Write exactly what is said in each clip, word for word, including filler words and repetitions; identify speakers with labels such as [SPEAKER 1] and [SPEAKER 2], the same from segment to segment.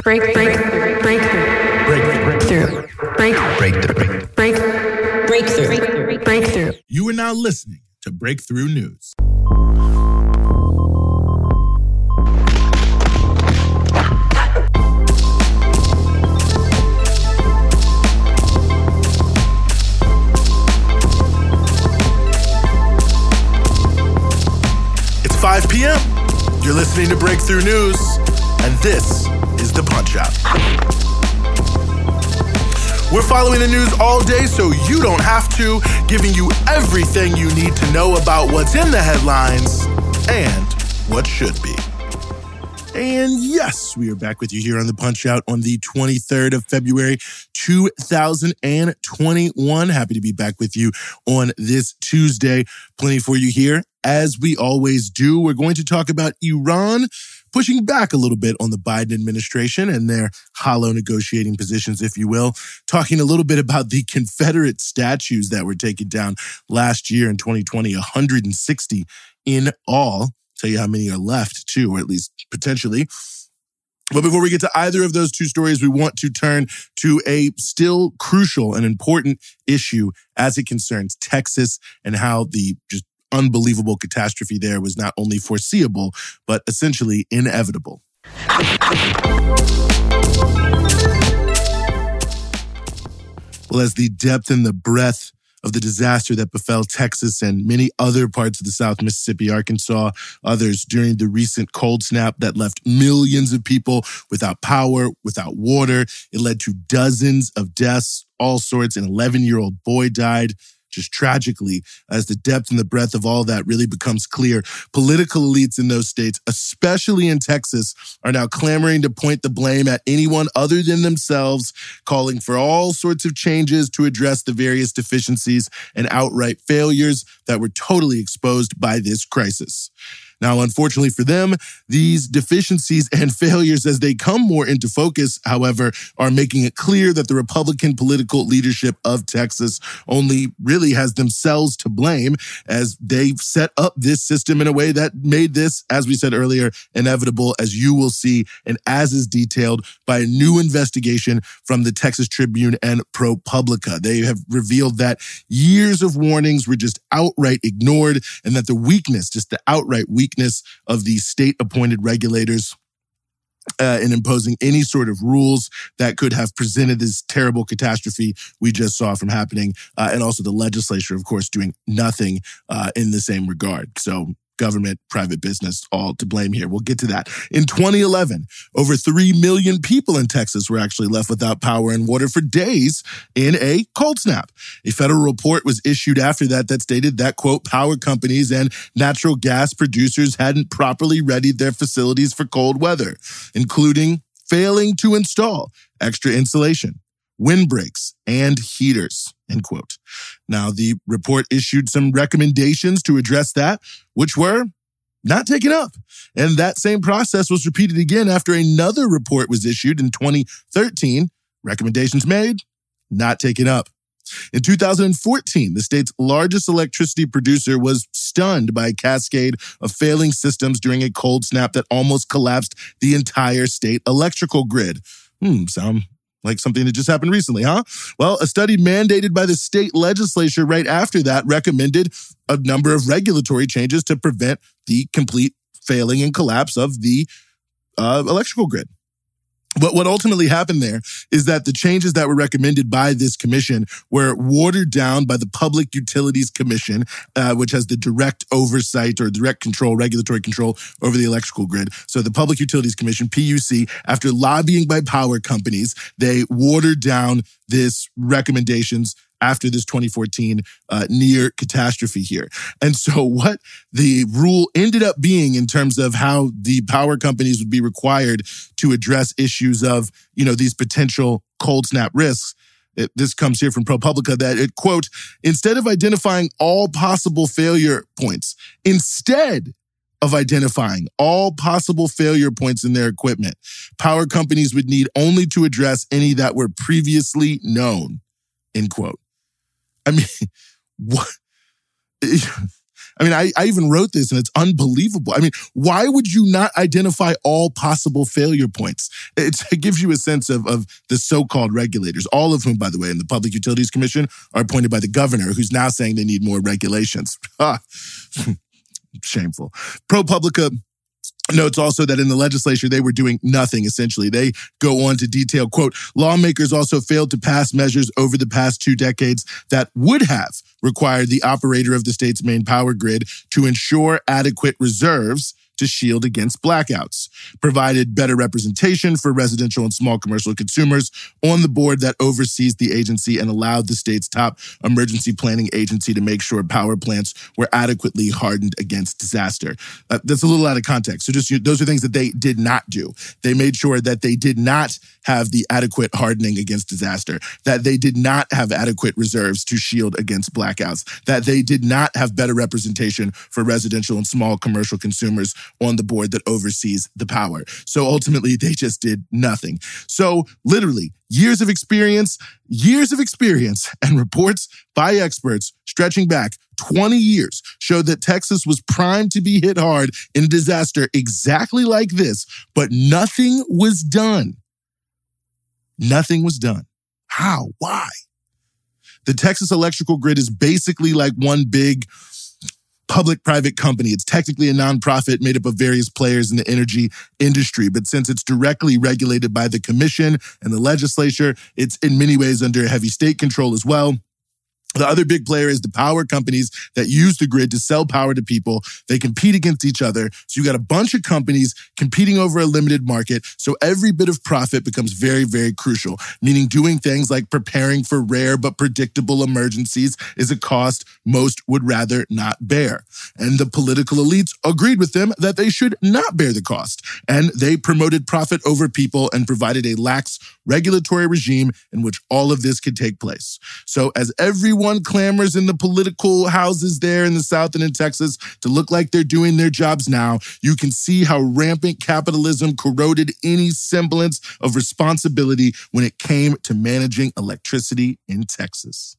[SPEAKER 1] break, break, breakthrough, breakthrough, break, breakthrough, break, breakthrough, breakthrough.
[SPEAKER 2] You are now listening to Breakthrough News. It's five p.m. You're listening to Breakthrough News, and this is The Punch-Out. We're following the news all day so you don't have to, giving you everything you need to know about what's in the headlines and what should be. And yes, we are back with you here on The Punch-Out on the twenty-third of February, two thousand twenty-one. Happy to be back with you on this Tuesday. Plenty for you here. As we always do, we're going to talk about Iran pushing back a little bit on the Biden administration and their hollow negotiating positions, if you will. Talking a little bit about the Confederate statues that were taken down last year in twenty twenty, one hundred sixty in all. Tell you how many are left, too, or at least potentially. But before we get to either of those two stories, we want to turn to a still crucial and important issue as it concerns Texas and how the just unbelievable catastrophe there was not only foreseeable, but essentially inevitable. Well, as the depth and the breadth of the disaster that befell Texas and many other parts of the South Mississippi, Arkansas, others during the recent cold snap that left millions of people without power, without water. It led to dozens of deaths, all sorts. An eleven-year-old boy died. Just tragically, as the depth and the breadth of all that really becomes clear, political elites in those states, especially in Texas, are now clamoring to point the blame at anyone other than themselves, calling for all sorts of changes to address the various deficiencies and outright failures that were totally exposed by this crisis. Now, unfortunately for them, these deficiencies and failures as they come more into focus, however, are making it clear that the Republican political leadership of Texas only really has themselves to blame as they've set up this system in a way that made this, as we said earlier, inevitable, as you will see, and as is detailed by a new investigation from the Texas Tribune and ProPublica. They have revealed that years of warnings were just outright ignored and that the weakness, just the outright weakness, of the state-appointed regulators uh, in imposing any sort of rules that could have presented this terrible catastrophe we just saw from happening, uh, and also the legislature, of course, doing nothing uh, in the same regard. So government, private business, all to blame here. We'll get to that. In twenty eleven, over three million people in Texas were actually left without power and water for days in a cold snap. A federal report was issued after that that stated that, quote, power companies and natural gas producers hadn't properly readied their facilities for cold weather, including failing to install extra insulation, windbreaks, and heaters, end quote. Now, the report issued some recommendations to address that, which were not taken up. And that same process was repeated again after another report was issued in twenty thirteen. Recommendations made, not taken up. In two thousand fourteen, the state's largest electricity producer was stunned by a cascade of failing systems during a cold snap that almost collapsed the entire state electrical grid. Hmm, sound like something that just happened recently, huh? Well, a study mandated by the state legislature right after that recommended a number of regulatory changes to prevent the complete failing and collapse of the uh, electrical grid. But what ultimately happened there is that the changes that were recommended by this commission were watered down by the Public Utilities Commission, uh, which has the direct oversight or direct control, regulatory control over the electrical grid. So the Public Utilities Commission, P U C, after lobbying by power companies, they watered down this recommendations after this twenty fourteen uh, near catastrophe here. And so what the rule ended up being in terms of how the power companies would be required to address issues of, you know, these potential cold snap risks, it, this comes here from ProPublica, that it, quote, instead of identifying all possible failure points, instead of identifying all possible failure points in their equipment, power companies would need only to address any that were previously known, end quote. I mean, what? I mean, I, I even wrote this and it's unbelievable. I mean, why would you not identify all possible failure points? It's, it gives you a sense of, of the so-called regulators, all of whom, by the way, in the Public Utilities Commission are appointed by the governor, who's now saying they need more regulations. Shameful. ProPublica notes also that in the legislature, they were doing nothing, essentially. They go on to detail, quote, lawmakers also failed to pass measures over the past two decades that would have required the operator of the state's main power grid to ensure adequate reserves to shield against blackouts, provided better representation for residential and small commercial consumers on the board that oversees the agency, and allowed the state's top emergency planning agency to make sure power plants were adequately hardened against disaster. Uh, that's a little out of context. So just those are things that they did not do. They made sure that they did not have the adequate hardening against disaster, that they did not have adequate reserves to shield against blackouts, that they did not have better representation for residential and small commercial consumers on the board that oversees the power. So ultimately, they just did nothing. So literally, years of experience, years of experience, and reports by experts stretching back twenty years showed that Texas was primed to be hit hard in a disaster exactly like this, but nothing was done. Nothing was done. How? Why? The Texas electrical grid is basically like one big public-private company. It's technically a nonprofit made up of various players in the energy industry, but since it's directly regulated by the commission and the legislature, it's in many ways under heavy state control as well. The other big player is the power companies that use the grid to sell power to people. They compete against each other. So you got a bunch of companies competing over a limited market. So every bit of profit becomes very, very crucial, meaning doing things like preparing for rare but predictable emergencies is a cost most would rather not bear. And the political elites agreed with them that they should not bear the cost. And they promoted profit over people and provided a lax regulatory regime in which all of this could take place. So as everyone clamors in the political houses there in the South and in Texas to look like they're doing their jobs now, you can see how rampant capitalism corroded any semblance of responsibility when it came to managing electricity in Texas.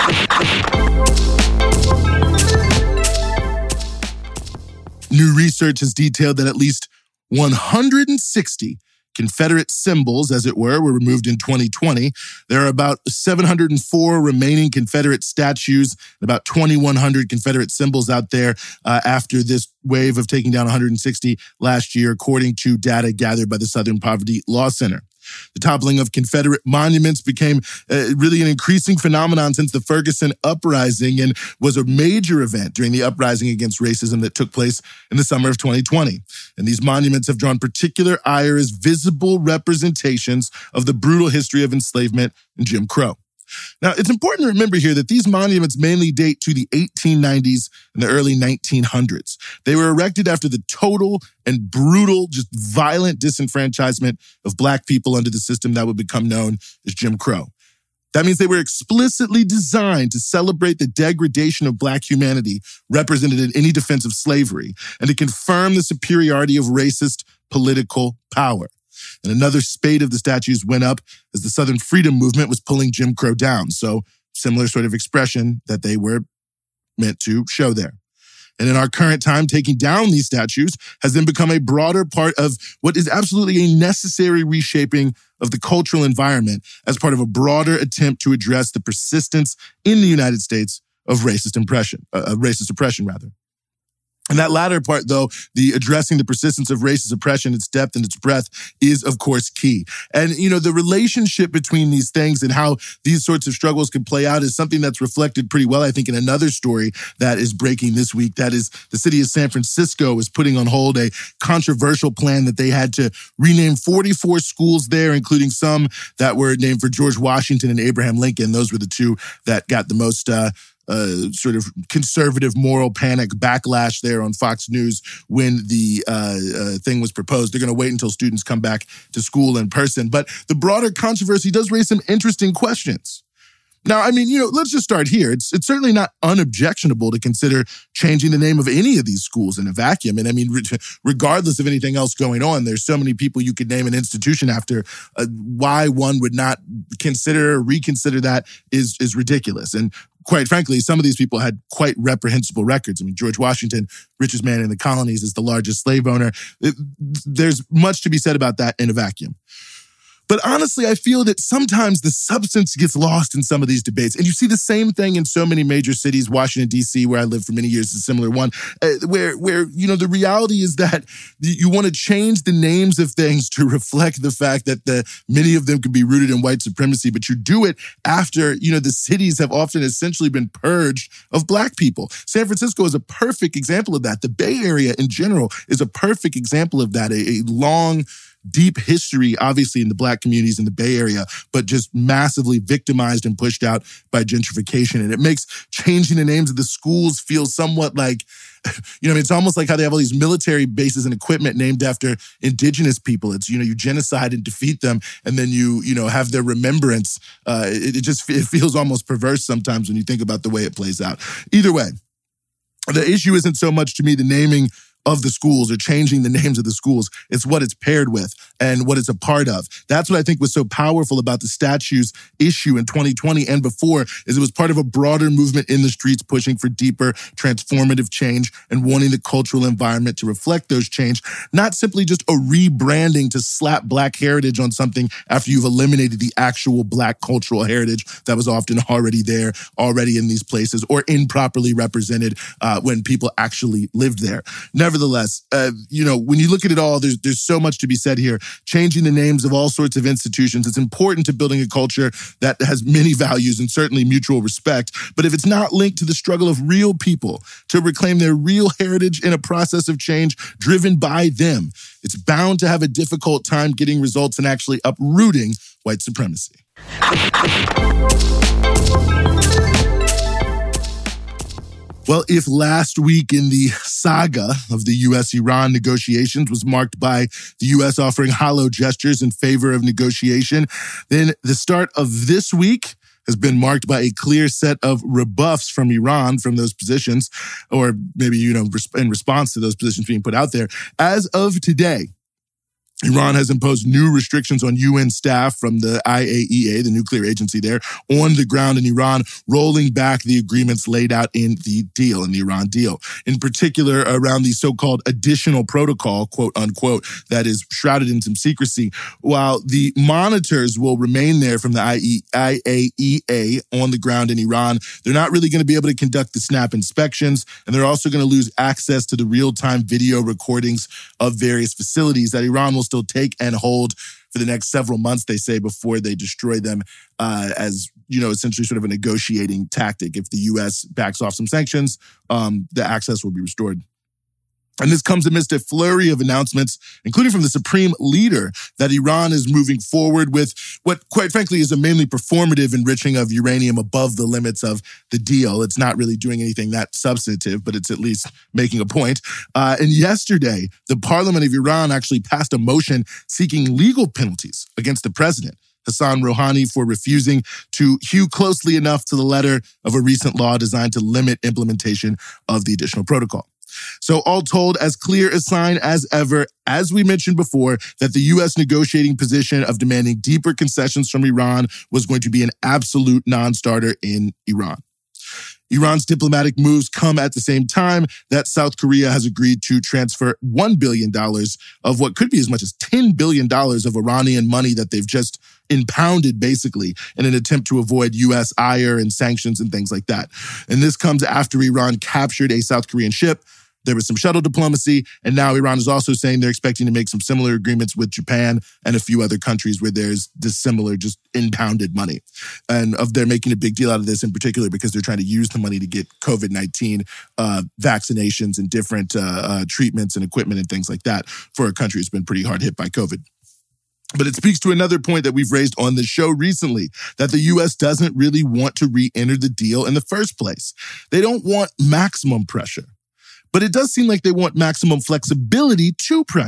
[SPEAKER 2] New research has detailed that at least one hundred sixty Confederate symbols, as it were, were removed in twenty twenty. There are about seven hundred four remaining Confederate statues and about twenty-one hundred Confederate symbols out there uh, after this wave of taking down one hundred sixty last year, according to data gathered by the Southern Poverty Law Center. The toppling of Confederate monuments became uh, really an increasing phenomenon since the Ferguson Uprising, and was a major event during the uprising against racism that took place in the summer of twenty twenty. And these monuments have drawn particular ire as visible representations of the brutal history of enslavement and Jim Crow. Now, it's important to remember here that these monuments mainly date to the eighteen nineties and the early nineteen hundreds. They were erected after the total and brutal, just violent disenfranchisement of Black people under the system that would become known as Jim Crow. That means they were explicitly designed to celebrate the degradation of Black humanity represented in any defense of slavery, and to confirm the superiority of racist political power. And another spate of the statues went up as the Southern Freedom Movement was pulling Jim Crow down. So similar sort of expression that they were meant to show there. And in our current time, taking down these statues has then become a broader part of what is absolutely a necessary reshaping of the cultural environment as part of a broader attempt to address the persistence in the United States of racist oppression, uh, racist oppression rather. And that latter part, though, the addressing the persistence of racist oppression, its depth and its breadth, is, of course, key. And, you know, the relationship between these things and how these sorts of struggles can play out is something that's reflected pretty well, I think, in another story that is breaking this week. That is, the city of San Francisco is putting on hold a controversial plan that they had to rename forty-four schools there, including some that were named for George Washington and Abraham Lincoln. Those were the two that got the most uh Uh, sort of conservative moral panic backlash there on Fox News when the uh, uh, thing was proposed. They're going to wait until students come back to school in person. But the broader controversy does raise some interesting questions. Now, I mean, you know, let's just start here. It's it's certainly not unobjectionable to consider changing the name of any of these schools in a vacuum. And I mean, re- regardless of anything else going on, there's so many people you could name an institution after. Uh, why one would not consider or reconsider that is is ridiculous. And quite frankly, some of these people had quite reprehensible records. I mean, George Washington, richest man in the colonies, is the largest slave owner. It, there's much to be said about that in a vacuum. But honestly, I feel that sometimes the substance gets lost in some of these debates. And you see the same thing in so many major cities. Washington, D C, where I lived for many years, is a similar one, uh, where, where, you know, the reality is that you want to change the names of things to reflect the fact that the many of them could be rooted in white supremacy, but you do it after, you know, the cities have often essentially been purged of Black people. San Francisco is a perfect example of that. The Bay Area in general is a perfect example of that. A, a long, deep history, obviously, in the Black communities in the Bay Area, but just massively victimized and pushed out by gentrification. And it makes changing the names of the schools feel somewhat like, you know, I mean, it's almost like how they have all these military bases and equipment named after indigenous people. It's, you know, you genocide and defeat them, and then you, you know, have their remembrance. Uh, it, it just it feels almost perverse sometimes when you think about the way it plays out. Either way, the issue isn't so much to me the naming of the schools or changing the names of the schools. It's what it's paired with and what it's a part of. That's what I think was so powerful about the statues issue in twenty twenty and before, is it was part of a broader movement in the streets pushing for deeper transformative change and wanting the cultural environment to reflect those change, not simply just a rebranding to slap Black heritage on something after you've eliminated the actual Black cultural heritage that was often already there, already in these places, or improperly represented uh, when people actually lived there. Nevertheless, uh, you know, when you look at it all, there's there's so much to be said here. Changing the names of all sorts of institutions, it's important to building a culture that has many values and certainly mutual respect. But if it's not linked to the struggle of real people to reclaim their real heritage in a process of change driven by them, it's bound to have a difficult time getting results and actually uprooting white supremacy. Well, if last week in the saga of the U S Iran negotiations was marked by the U S offering hollow gestures in favor of negotiation, then the start of this week has been marked by a clear set of rebuffs from Iran from those positions, or maybe, you know, in response to those positions being put out there. As of today, Iran has imposed new restrictions on U N staff from the I A E A, the nuclear agency there, on the ground in Iran, rolling back the agreements laid out in the deal, in the Iran deal. In particular, around the so-called additional protocol, quote unquote, that is shrouded in some secrecy. While the monitors will remain there from the I A E A on the ground in Iran, they're not really going to be able to conduct the snap inspections, and they're also going to lose access to the real-time video recordings of various facilities that Iran will still take and hold for the next several months, they say, before they destroy them uh, as, you know, essentially sort of a negotiating tactic. If the U S backs off some sanctions, um, the access will be restored. And this comes amidst a flurry of announcements, including from the supreme leader, that Iran is moving forward with what, quite frankly, is a mainly performative enriching of uranium above the limits of the deal. It's not really doing anything that substantive, but it's at least making a point. Uh, and yesterday, the parliament of Iran actually passed a motion seeking legal penalties against the president, Hassan Rouhani, for refusing to hew closely enough to the letter of a recent law designed to limit implementation of the additional protocol. So all told, as clear a sign as ever, as we mentioned before, that the U S negotiating position of demanding deeper concessions from Iran was going to be an absolute non-starter in Iran. Iran's diplomatic moves come at the same time that South Korea has agreed to transfer one billion dollars of what could be as much as ten billion dollars of Iranian money that they've just impounded, basically, in an attempt to avoid U S ire and sanctions and things like that. And this comes after Iran captured a South Korean ship. There was some shuttle diplomacy, and now Iran is also saying they're expecting to make some similar agreements with Japan and a few other countries where there's this similar just impounded money. And of they're making a big deal out of this in particular because they're trying to use the money to get COVID nineteen uh, vaccinations and different uh, uh, treatments and equipment and things like that for a country that's been pretty hard hit by COVID. But it speaks to another point that we've raised on the show recently, that the U S doesn't really want to re-enter the deal in the first place. They don't want maximum pressure. But it does seem like they want maximum flexibility to pressure.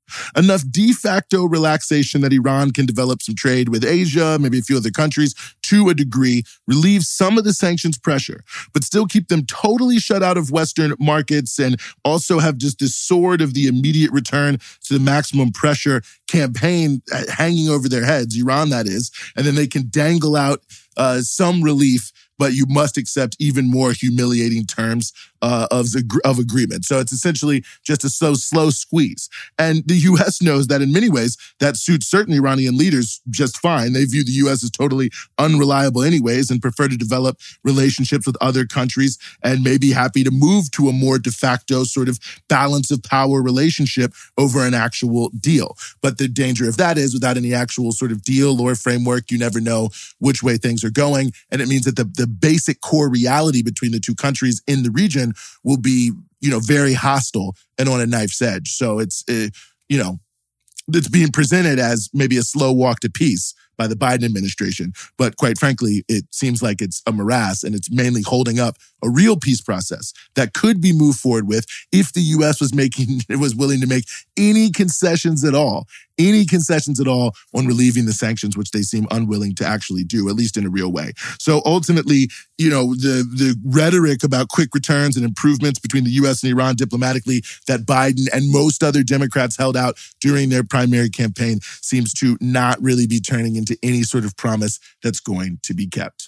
[SPEAKER 2] Enough de facto relaxation that Iran can develop some trade with Asia, maybe a few other countries, to a degree, relieve some of the sanctions pressure, but still keep them totally shut out of Western markets and also have just this sword of the immediate return to the maximum pressure campaign hanging over their heads, Iran that is, and then they can dangle out uh, some relief, but you must accept even more humiliating terms uh, of, of agreement. So it's essentially just a slow, slow squeeze. And the U S knows that in many ways, that suits certain Iranian leaders just fine. They view the U S as totally unreliable anyways and prefer to develop relationships with other countries and may be happy to move to a more de facto sort of balance of power relationship over an actual deal. But the danger of that is without any actual sort of deal or framework, you never know which way things are going. And it means that the, the basic core reality between the two countries in the region will be, you know, very hostile and on a knife's edge. So it's, uh, you know, it's being presented as maybe a slow walk to peace by the Biden administration. But quite frankly, it seems like it's a morass and it's mainly holding up a real peace process that could be moved forward with if the U S was making, it was willing to make any concessions at all, any concessions at all on relieving the sanctions, which they seem unwilling to actually do, at least in a real way. So ultimately, you know, the, the rhetoric about quick returns and improvements between the U S and Iran diplomatically that Biden and most other Democrats held out during their primary campaign seems to not really be turning into any sort of promise that's going to be kept.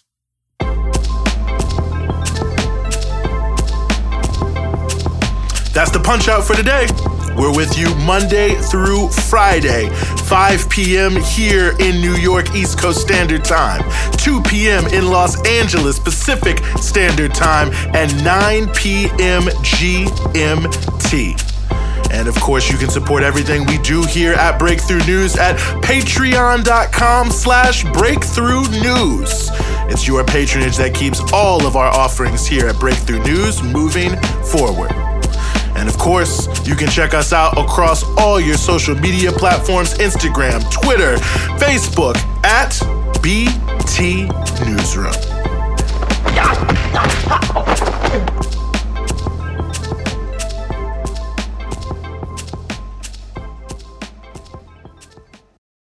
[SPEAKER 2] That's the Punch Out for today. We're with you Monday through Friday, five p.m. here in New York East Coast Standard Time, two p.m. in Los Angeles Pacific Standard Time, and nine p.m. G M T. And of course, you can support everything we do here at Breakthrough News at patreon.com slash breakthrough news. It's your patronage that keeps all of our offerings here at Breakthrough News moving forward. And of course, you can check us out across all your social media platforms, Instagram, Twitter, Facebook, at B T Newsroom.